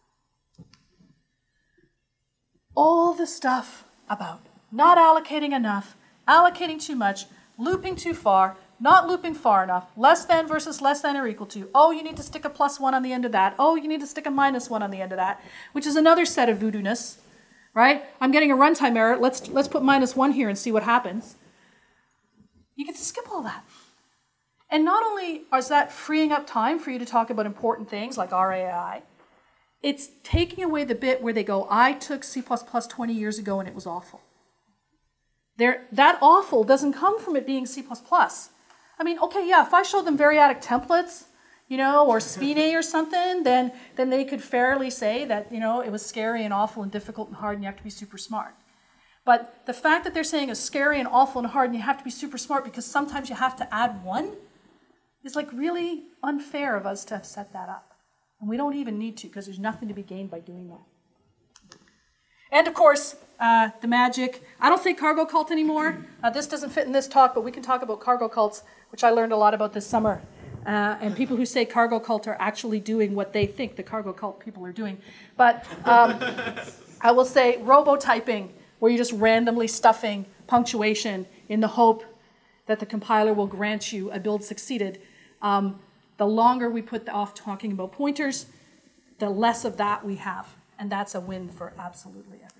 All the stuff about not allocating enough, allocating too much, looping too far, not looping far enough, less than versus less than or equal to. Oh, you need to stick a plus one on the end of that. Oh, you need to stick a minus one on the end of that, which is another set of voodoo-ness, right? I'm getting a runtime error. Let's, let's put minus one here and see what happens. You get to skip all that. And not only is that freeing up time for you to talk about important things like R A I, it's taking away the bit where they go, I took C plus plus twenty years ago and it was awful. There, that awful doesn't come from it being C plus plus. I mean, okay, yeah, if I showed them variadic templates, you know, or Svine or something, then, then they could fairly say that, you know, it was scary and awful and difficult and hard and you have to be super smart. But the fact that they're saying it's scary and awful and hard and you have to be super smart because sometimes you have to add one is like really unfair of us to have set that up. And we don't even need to because there's nothing to be gained by doing that. And of course, uh, the magic. I don't say cargo cult anymore. Uh, this doesn't fit in this talk, but we can talk about cargo cults, which I learned a lot about this summer. Uh, and people who say cargo cult are actually doing what they think the cargo cult people are doing. But um, I will say robotyping, where you're just randomly stuffing punctuation in the hope that the compiler will grant you a build succeeded. Um, the longer we put off talking about pointers, the less of that we have. And that's a win for absolutely everybody.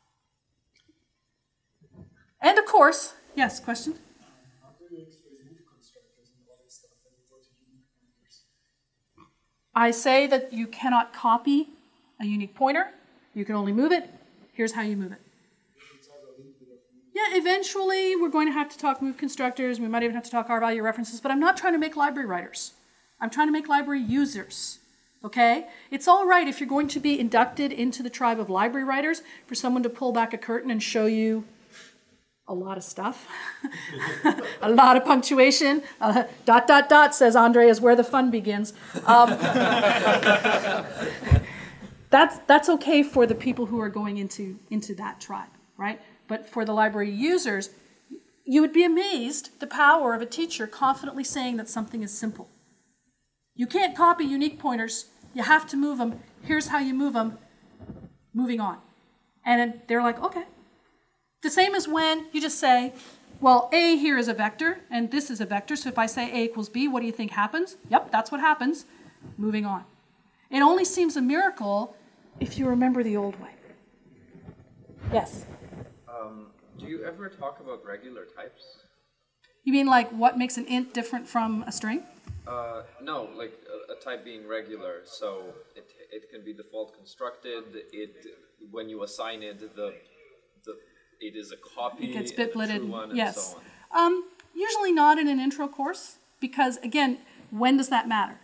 And of course, yes, question?
How do you remove constructors and all this stuff when you go to unique pointers?
I say that you cannot copy a unique pointer. You can only move it. Here's how you move it. Yeah, eventually we're going to have to talk move constructors. We might even have to talk R-value references, but I'm not trying to make library writers. I'm trying to make library users. Okay? It's all right if you're going to be inducted into the tribe of library writers for someone to pull back a curtain and show you a lot of stuff, a lot of punctuation. Uh, dot, dot, dot, says Andre, is where the fun begins. Um, that's, that's okay for the people who are going into, into that tribe, right? But for the library users, you would be amazed the power of a teacher confidently saying that something is simple. You can't copy unique pointers. You have to move them. Here's how you move them. Moving on. And they're like, okay. The same as when you just say, well, A here is a vector, and this is a vector, so if I say A equals B, what do you think happens? Yep, that's what happens. Moving on. It only seems a miracle if you remember the old way. Yes?
Um, do you ever talk about regular types?
You mean like what makes an int different from a string?
Uh, no, like a, a type being regular, so it, it can be default constructed, it, when you assign it, the, the it is a copy,
it gets
and a
bit-blitted,
true one, and
yes.
so on.
Um, usually not in an intro course, because again, when does that matter?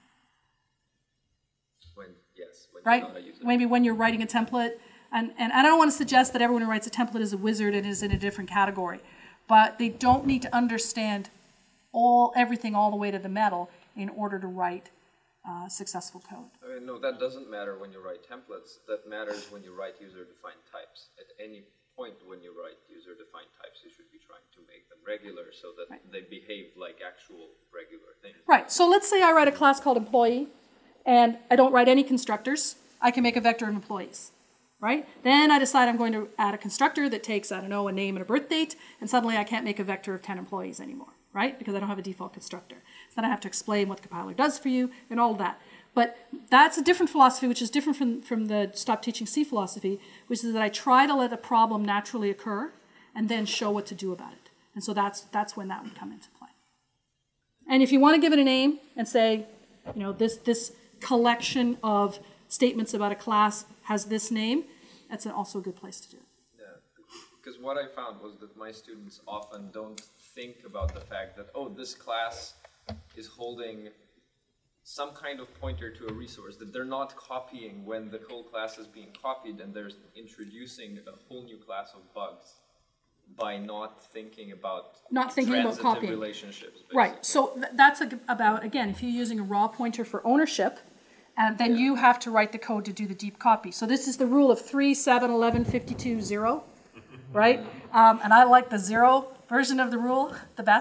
When, yes, when
Right?
you're not a user.
Maybe when you're writing a template, and, and I don't want to suggest that everyone who writes a template is a wizard and is in a different category, but they don't need to understand all everything all the way to the metal in order to write uh, successful code.
I mean, no, that doesn't matter when you write templates. That matters when you write user-defined types. At any point when you write user-defined types, you should be trying to make them regular so that
Right.
they behave like actual regular things.
Right, so let's say I write a class called employee, and I don't write any constructors. I can make a vector of employees, right? Then I decide I'm going to add a constructor that takes, I don't know, a name and a birth date, and suddenly I can't make a vector of ten employees anymore, right? Because I don't have a default constructor. So then I have to explain what the compiler does for you and all of that. But that's a different philosophy, which is different from, from the stop teaching C philosophy, which is that I try to let a problem naturally occur and then show what to do about it. And so that's, that's when that would come into play. And if you want to give it a name and say, you know, this, this collection of statements about a class has this name, that's an also a good place to do it.
Yeah, because what I found was that my students often don't think about the fact that, oh, this class is holding some kind of pointer to a resource, that they're not copying when the whole class is being copied, and they're introducing a whole new class of bugs by not thinking about
Not thinking about
transitive
copying.
relationships. Basically.
Right, so th- that's a, about, again, if you're using a raw pointer for ownership, and then you have to write the code to do the deep copy. So this is the rule of three, seven, eleven, fifty-two, zero, right? Um, and I like the zero version of the rule the best.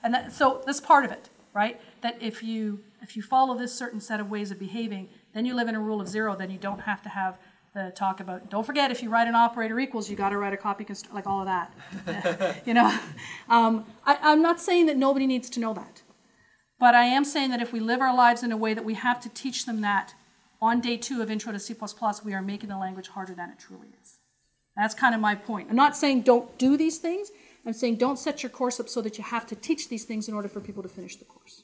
And that, so that's part of it, right? That if you if you follow this certain set of ways of behaving, then you live in a rule of zero. Then you don't have to have the talk about. Don't forget, if you write an operator equals, you got to write a copy const- like all of that. you know, um, I, I'm not saying that nobody needs to know that, but I am saying that if we live our lives in a way that we have to teach them that on day two of Intro to C plus plus, we are making the language harder than it truly is. That's kind of my point. I'm not saying don't do these things. I'm saying don't set your course up so that you have to teach these things in order for people to finish the course.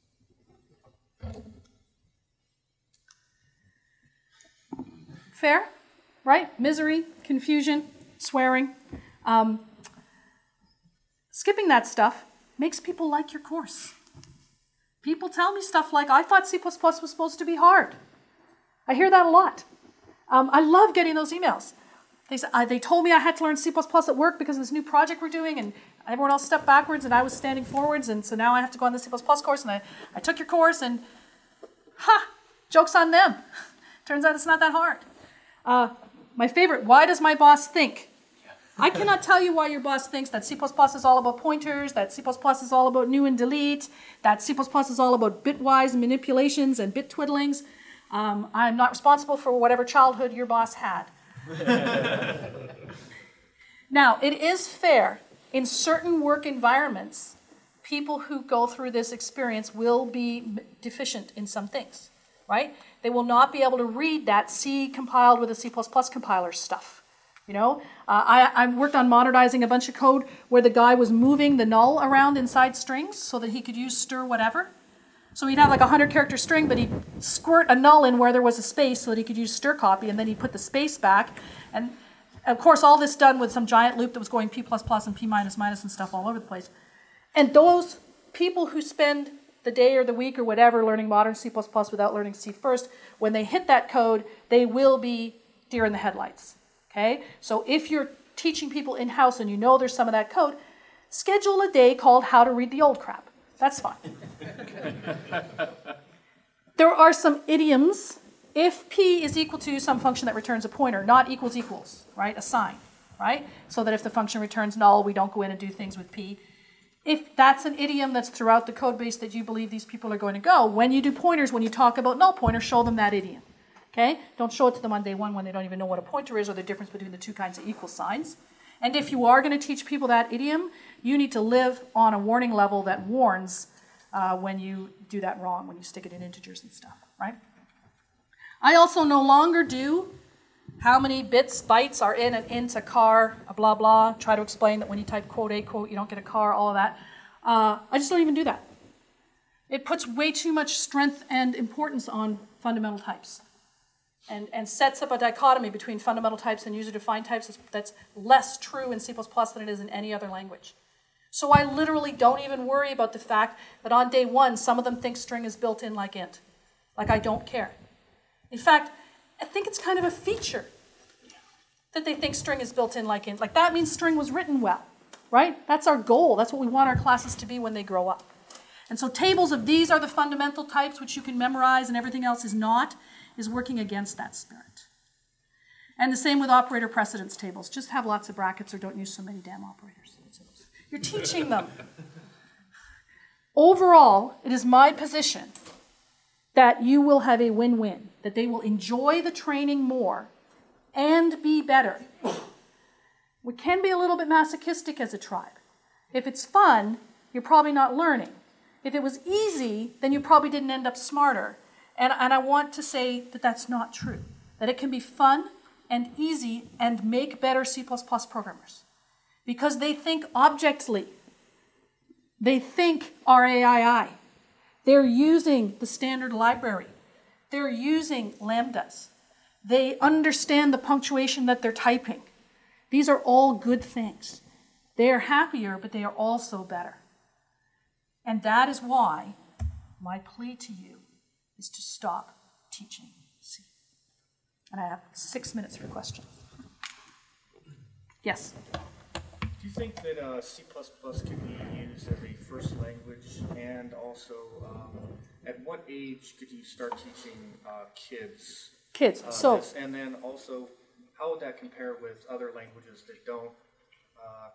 Fair? Right? Misery, confusion, swearing. Um, skipping that stuff makes people like your course. People tell me stuff like, I thought C plus plus was supposed to be hard. I hear that a lot. Um, I love getting those emails. They, uh, they told me I had to learn C plus plus at work because of this new project we're doing, and everyone else stepped backwards and I was standing forwards, and so now I have to go on the C plus plus course, and I, I took your course, and ha, joke's on them. Turns out it's not that hard. Uh, my favorite, why does my boss think? I cannot tell you why your boss thinks that C plus plus is all about pointers, that C plus plus is all about new and delete, that C plus plus is all about bitwise manipulations and bit twiddlings. Um, I'm not responsible for whatever childhood your boss had. Now, it is fair, in certain work environments, people who go through this experience will be deficient in some things, right? They will not be able to read that C compiled with a C plus plus compiler stuff. You know, uh, I, I worked on modernizing a bunch of code where the guy was moving the null around inside strings so that he could use stir whatever. So he'd have like a hundred character string, but he'd squirt a null in where there was a space so that he could use stir copy, and then he'd put the space back. And of course, all this done with some giant loop that was going P plus plus and P minus minus and stuff all over the place. And those people who spend the day or the week or whatever learning modern C plus plus without learning C first, when they hit that code, they will be deer in the headlights. Okay? So if you're teaching people in-house and you know there's some of that code, schedule a day called How to Read the Old Crap. That's fine. There are some idioms. If P is equal to some function that returns a pointer, not equals equals, right? A sign, right? So that if the function returns null, we don't go in and do things with P. If that's an idiom that's throughout the code base that you believe these people are going to go, when you do pointers, when you talk about null pointers, show them that idiom. Okay? Don't show it to them on day one when they don't even know what a pointer is or the difference between the two kinds of equal signs. And if you are going to teach people that idiom, you need to live on a warning level that warns uh, when you do that wrong, when you stick it in integers and stuff, right? I also no longer do how many bits, bytes are in an int, a car, a blah, blah. Try to explain that when you type quote a quote, you don't get a car, all of that. Uh, I just don't even do that. It puts way too much strength and importance on fundamental types. And, and sets up a dichotomy between fundamental types and user-defined types that's less true in C plus plus than it is in any other language. So I literally don't even worry about the fact that on day one, some of them think string is built in like int. Like I don't care. In fact, I think it's kind of a feature that they think string is built in like int. Like that means string was written well, right? That's our goal. That's what we want our classes to be when they grow up. And so tables of these are the fundamental types which you can memorize and everything else is not, is working against that spirit. And the same with operator precedence tables. Just have lots of brackets or don't use so many damn operators. You're teaching them. Overall, it is my position that you will have a win-win, that they will enjoy the training more and be better. We can be a little bit masochistic as a tribe. If it's fun, you're probably not learning. If it was easy, then you probably didn't end up smarter. And, and I want to say that that's not true, that it can be fun and easy and make better C plus plus programmers because they think objectly. They think R A I I. They're using the standard library. They're using lambdas. They understand the punctuation that they're typing. These are all good things. They are happier, but they are also better. And that is why my plea to you is to stop teaching C. And I have six minutes for questions. Yes?
Do you think that uh, C plus plus could be used as a first language? And also, um, at what age could you start teaching uh, kids?
Kids,
uh,
so...
this? And then also, how would that compare with other languages that don't uh,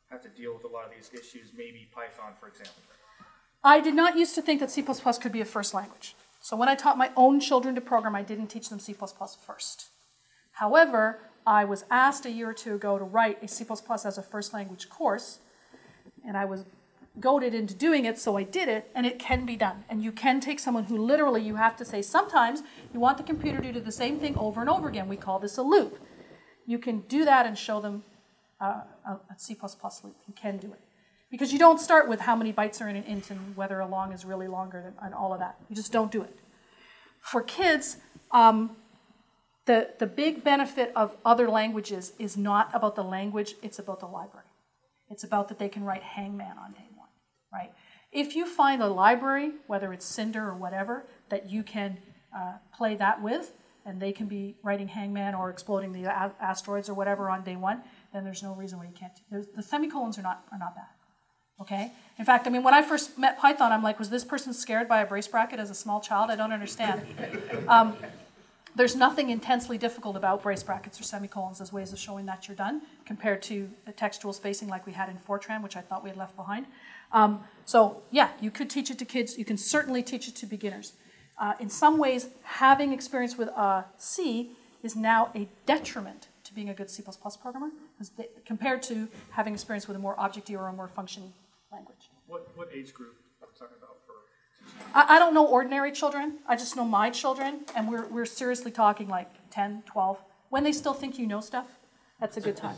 have to deal with a lot of these issues, maybe Python, for example?
I did not used to think that C plus plus could be a first language. So when I taught my own children to program, I didn't teach them C plus plus first. However, I was asked a year or two ago to write a C plus plus as a first language course, and I was goaded into doing it, so I did it, and it can be done. And you can take someone who literally, you have to say, sometimes you want the computer to do the same thing over and over again. We call this a loop. You can do that and show them uh, a, a C plus plus loop. You can do it. Because you don't start with how many bytes are in an int and whether a long is really longer than, and all of that. You just don't do it. For kids, um, the, the big benefit of other languages is not about the language, it's about the library. It's about that they can write Hangman on day one, right? If you find a library, whether it's Cinder or whatever, that you can uh, play that with, and they can be writing Hangman or exploding the a- asteroids or whatever on day one, then there's no reason why you can't. There's, the semicolons are not are not bad. Okay? In fact, I mean, when I first met Python, I'm like, was this person scared by a brace bracket as a small child? I don't understand. Um, there's nothing intensely difficult about brace brackets or semicolons as ways of showing that you're done compared to a textual spacing like we had in Fortran, which I thought we had left behind. Um, so, yeah, you could teach it to kids. You can certainly teach it to beginners. Uh, in some ways, having experience with uh, C is now a detriment to being a good C plus plus programmer they, compared to having experience with a more objecty or a more function language.
What what age group are we talking about for teaching?
I, I don't know ordinary children. I just know my children, and we're we're seriously talking like ten, twelve. When they still think you know stuff, that's a good time.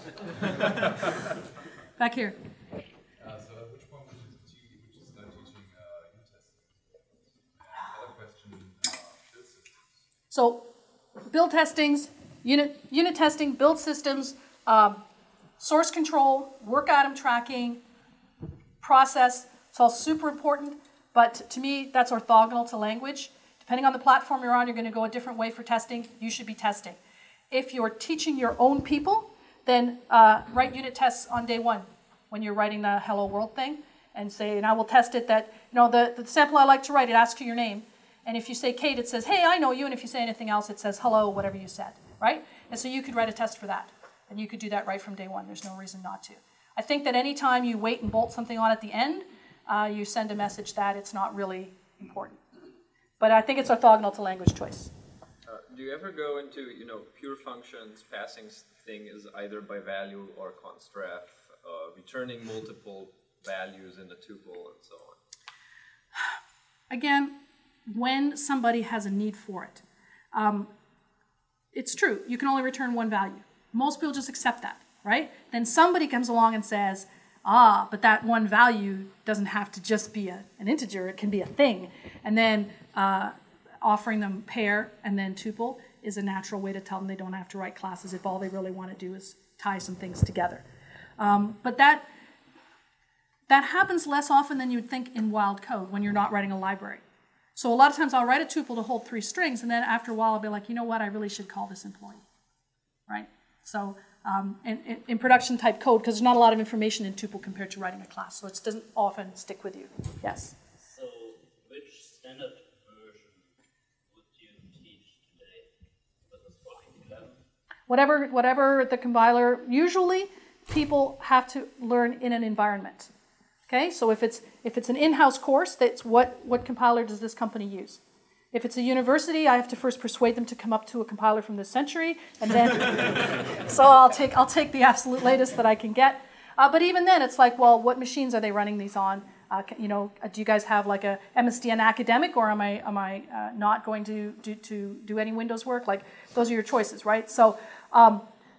Back here.
Uh, so at which point would you, would you start teaching uh, unit testing? And another question, uh, build systems.
So build testings, unit unit testing, build systems, um, source control, work item tracking, process. It's all super important, but to me, that's orthogonal to language. Depending on the platform you're on, you're going to go a different way for testing. You should be testing. If you're teaching your own people, then uh, write unit tests on day one when you're writing the hello world thing and say, and I will test it that, you know, the, the sample I like to write, it asks you your name. And if you say Kate, it says, hey, I know you. And if you say anything else, it says hello, whatever you said, right? And so you could write a test for that. And you could do that right from day one. There's no reason not to. I think that any time you wait and bolt something on at the end, uh, you send a message that it's not really important. But I think it's orthogonal to language choice.
Uh, do you ever go into, you know, pure functions, passing thing is either by value or constref, uh, returning multiple values in a tuple and so on?
Again, when somebody has a need for it. Um, it's true, you can only return one value. Most people just accept that, right? Then somebody comes along and says, ah, but that one value doesn't have to just be a, an integer, it can be a thing. And then uh, offering them pair and then tuple is a natural way to tell them they don't have to write classes if all they really want to do is tie some things together. Um, but that, that happens less often than you'd think in wild code when you're not writing a library. So a lot of times I'll write a tuple to hold three strings, and then after a while I'll be like, you know what, I really should call this employee, right? So um, in, in, in production type code, because there's not a lot of information in tuple compared to writing a class, so it doesn't often stick with you. Yes?
So which standard version would you teach today? Was it fourteen eleven?
Whatever, whatever the compiler, usually people have to learn in an environment. Okay, so if it's if it's an in-house course, that's what, what compiler does this company use? If it's a university, I have to first persuade them to come up to a compiler from this century, and then so I'll take I'll take the absolute latest that I can get. Uh, but even then, it's like, well, what machines are they running these on? Uh, you know, do you guys have like a M S D N academic, or am I am I uh, not going to do to do any Windows work? Like those are your choices, right? So um,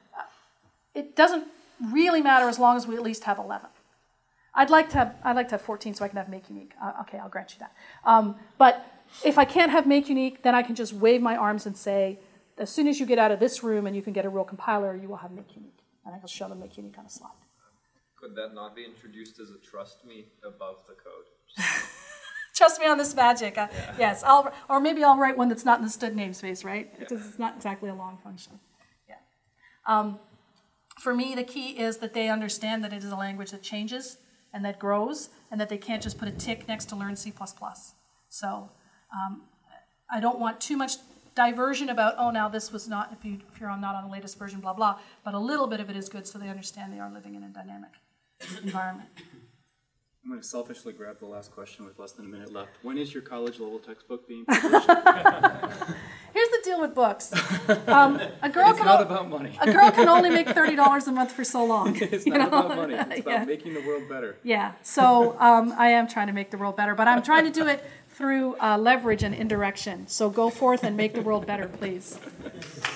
it doesn't really matter as long as we at least have eleven. I'd like to have I'd like to have fourteen so I can have make unique. Uh, okay, I'll grant you that. Um, but if I can't have make unique, then I can just wave my arms and say, as soon as you get out of this room and you can get a real compiler, you will have make unique, and I will show them make unique on a slide.
Could that not be introduced as a trust me above the code?
Trust me on this magic. Uh, yeah. Yes, I'll or maybe I'll write one that's not in the std namespace, right?
Yeah.
Because it's not exactly a long function. Yeah. Um, for me, the key is that they understand that it is a language that changes and that grows, and that they can't just put a tick next to learn C plus plus. So um, I don't want too much diversion about, oh, now this was not, if, you, if you're on, not on the latest version, blah, blah, but a little bit of it is good so they understand they are living in a dynamic environment.
I'm going to selfishly grab the last question with less than a minute left. When is your college level textbook being published?
Here's the deal with books. Um, a girl
It's
can
not
o-
about money.
a girl can only make thirty dollars a month for so long.
It's
you
not
know?
about money. It's about
Yeah.
making the world better.
Yeah, so um, I am trying to make the world better, but I'm trying to do it through uh, leverage and indirection. So go forth and make the world better, please.